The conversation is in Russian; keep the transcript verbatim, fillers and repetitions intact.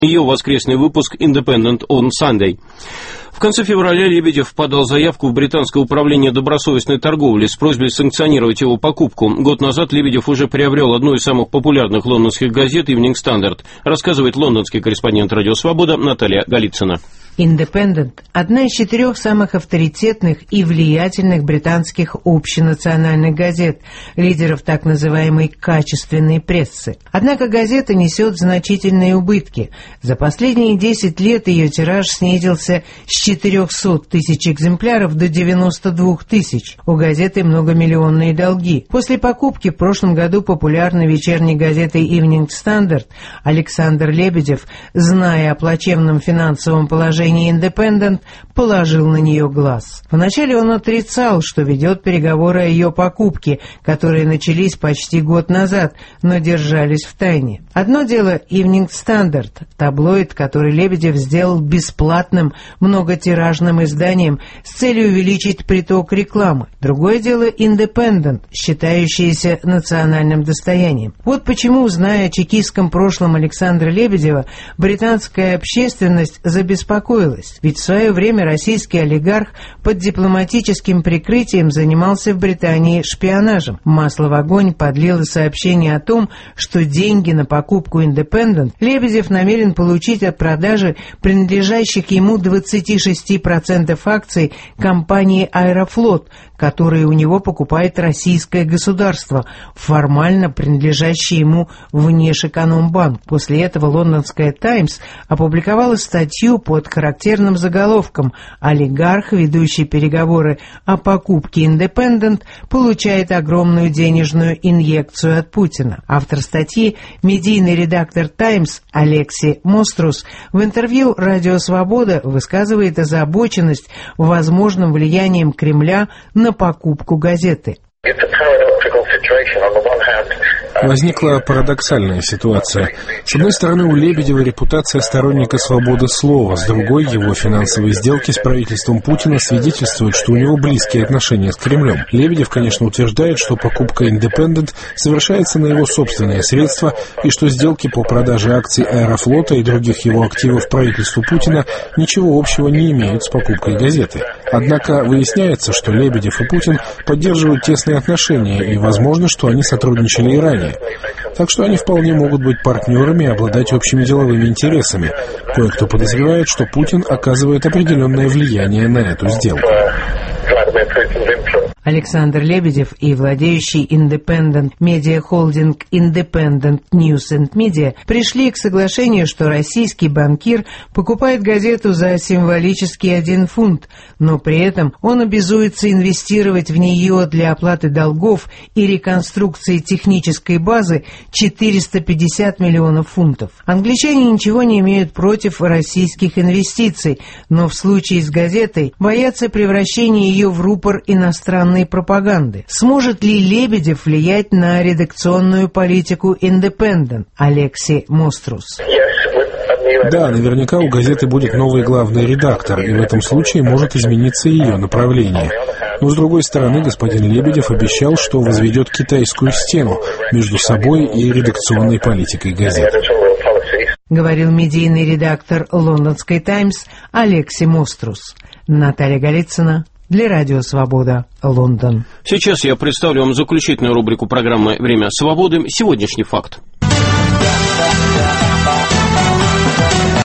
Ее воскресный выпуск «Independent on Sunday». В конце февраля Лебедев подал заявку в британское управление добросовестной торговли с просьбой санкционировать его покупку. Год назад Лебедев уже приобрел одну из самых популярных лондонских газет «Evening Standard», рассказывает лондонский корреспондент «Радио Свобода» Наталья Голицына. «Индепендент» – одна из четырех самых авторитетных и влиятельных британских общенациональных газет, лидеров так называемой «качественной прессы». Однако газета несет значительные убытки. За последние десять лет ее тираж снизился с четырехсот тысяч экземпляров до девяноста двух тысяч. У газеты многомиллионные долги. После покупки в прошлом году популярной вечерней газеты «Evening Standard» Александр Лебедев, зная о плачевном финансовом положении «Индепендент», положил на нее глаз. Вначале он отрицал, что ведет переговоры о ее покупке, которые начались почти год назад, но держались в тайне. Одно дело «Evening Standard», таблоид, который Лебедев сделал бесплатным многотиражным изданием с целью увеличить приток рекламы. Другое дело «Индепендент», считающийся национальным достоянием. Вот почему, зная о чекистском прошлом Александра Лебедева, британская общественность забеспокоилась. Ведь в свое время российский олигарх под дипломатическим прикрытием занимался в Британии шпионажем. Масло в огонь подлило сообщение о том, что деньги на покупку «Индепендент» Лебедев намерен получить от продажи принадлежащих ему двадцати шести процентов акций компании «Аэрофлот», которые у него покупает российское государство, формально принадлежащее ему Внешэкономбанк. После этого лондонская «Таймс» опубликовала статью под характерным заголовком «Олигарх, ведущий переговоры о покупке «Индепендент», получает огромную денежную инъекцию от Путина». Автор статьи, медийный редактор «Таймс» Алексей Мострус, в интервью «Радио Свобода» высказывает озабоченность возможным влиянием Кремля на покупку газеты. Возникла парадоксальная ситуация. С одной стороны, у Лебедева репутация сторонника свободы слова, с другой, его финансовые сделки с правительством Путина свидетельствуют, что у него близкие отношения с Кремлем. Лебедев, конечно, утверждает, что покупка «Индепендент» совершается на его собственные средства и что сделки по продаже акций «Аэрофлота» и других его активов правительству Путина ничего общего не имеют с покупкой газеты. Однако выясняется, что Лебедев и Путин поддерживают тесные отношения, и возможно, что они сотрудничали и ранее. Так что они вполне могут быть партнерами и обладать общими деловыми интересами. Кое-кто подозревает, что Путин оказывает определенное влияние на эту сделку. Александр Лебедев и владеющий Independent Media Holding Independent News and Media пришли к соглашению, что российский банкир покупает газету за символический один фунт, но при этом он обязуется инвестировать в нее для оплаты долгов и реконструкции технической базы четыреста пятьдесят миллионов фунтов. Англичане ничего не имеют против российских инвестиций, но в случае с газетой боятся превращения ее в рупор иностранных пропаганды. Сможет ли Лебедев влиять на редакционную политику «Индепендент»? Алексей Мострус. Да, наверняка у газеты будет новый главный редактор, и в этом случае может измениться ее направление. Но, с другой стороны, господин Лебедев обещал, что возведет китайскую стену между собой и редакционной политикой газеты. Говорил медийный редактор лондонской «Таймс» Алексей Мострус. Наталья Голицына для Радио Свобода, Лондон. Сейчас я представлю вам заключительную рубрику программы «Время свободы». Сегодняшний факт.